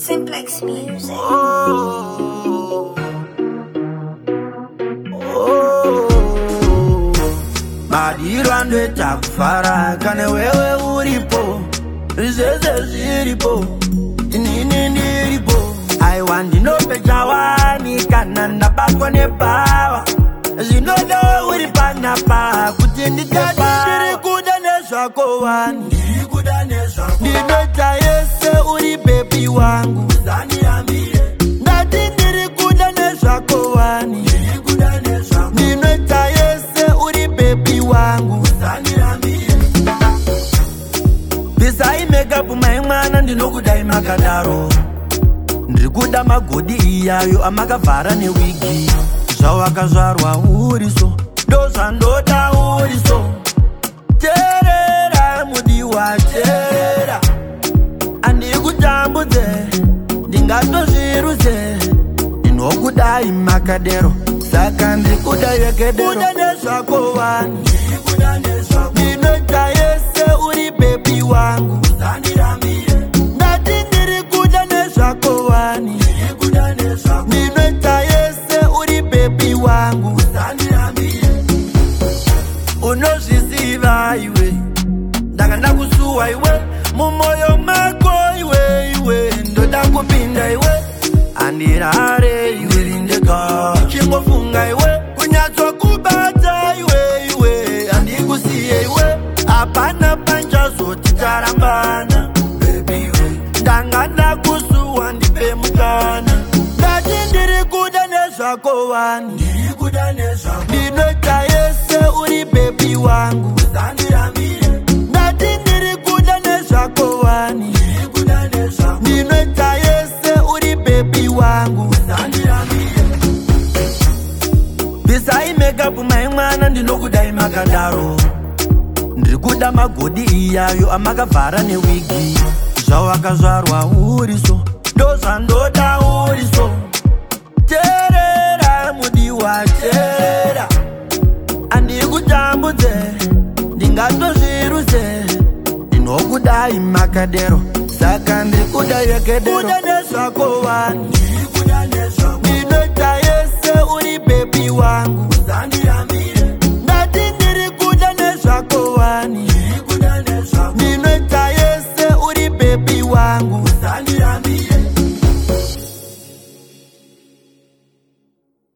Simplex Music. Madiro andweta kufara kane wewe uripo zeze ziripo nini ndiripo I want to know better wani kana ndapakwa nepawa zinodo uripana pa kuti nditepa ndiri kuda nezvako wani ndiri kuda nezvako ndinota yese uri baby wangu zaniambire ndati ndiri kuda nezvako wani ndiri kuda nezvako ndinota yese uri baby wangu zaniambire Bisai makeup my mwana ndinokudai makadaro Ndikuda magodi iyayo amakavhara newigi Zvawakazvarwa uriso ndozvandoda uriso Terera mudiwa terera Andikutambudze ndingatozviruze Ndinokudai makadero Saka ndikuda yekedero Kuda nezvako wani Ndikuda nezvako Ndinota yese uri baby wangu Zandiramire Ndati ndiri kuda nezvako wani Ndiri kuda nezvako Ndinota yese uri baby wangu Zandiramire Unozviziva iwe Ndanga ndakusuwa iwe Mumoyo mako iwe Ndoda kupinda iwe Andirare iwe Rindeka Chingofunga iwe Kunyatso kubata iwe Andikusiye iwe Apana panja zoti tarambana Baby iwe Ndanga ndakusuwa ndipe mukana Ndati ndiri kuda nezvako wani Ndiri kuda nezvako Ndinota yese uri baby wangu Zandiramire Ndati ndiri kuda nezvako wani Ndiri kuda nezvako Ndinota yese uri baby wangu Zandiramire Bisai makeup my mwana ndinokudai makadaro Ndikuda magodi iyayo amakavhara newigi Zvawakazvarwa uriso ndozvandoda uriso Terera mudiwa terera Andikutambudze ndingatozviruze Ndinokudai makadero Saka ndikuda yekedero Kuda nezvako wani Ndikuda nezvako Ndinota yese uri baby wangu Zandi